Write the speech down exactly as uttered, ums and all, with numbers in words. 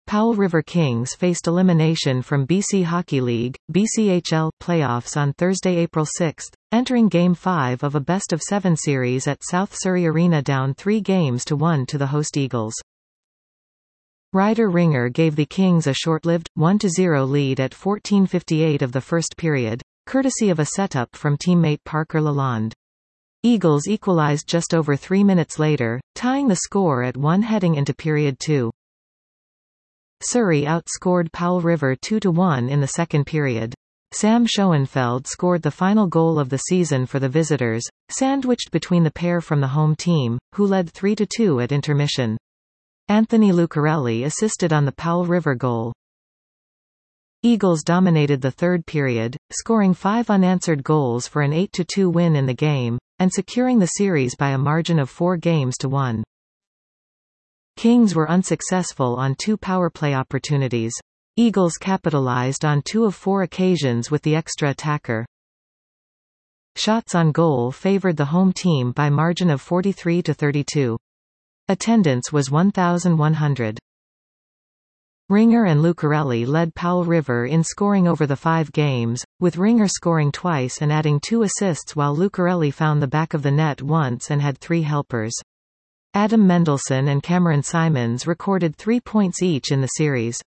Powell River Kings faced elimination from B C Hockey League, B C H L, playoffs on Thursday, April sixth, entering Game five of a best-of-seven series at South Surrey Arena down three games to one to the host Eagles. Ryder Ringer gave the Kings a short-lived, one to zero lead at fourteen fifty-eight of the first period, courtesy of a setup from teammate Parker Lalonde. Eagles equalized just over three minutes later, tying the score at one heading into period two. Surrey outscored Powell River two to one in the second period. Sam Schoenfeld scored the final goal of the season for the visitors, sandwiched between the pair from the home team, who led three to two at intermission. Anthony Lucarelli assisted on the Powell River goal. Eagles dominated the third period, scoring five unanswered goals for an eight to two win in the game, and securing the series by a margin of four games to one. Kings were unsuccessful on two power play opportunities. Eagles capitalized on two of four occasions with the extra attacker. Shots on goal favored the home team by margin of forty-three to thirty-two. Attendance was one thousand one hundred. Ringer and Lucarelli led Powell River in scoring over the five games, with Ringer scoring twice and adding two assists while Lucarelli found the back of the net once and had three helpers. Adam Mendelson and Cameron Simons recorded three points each in the series.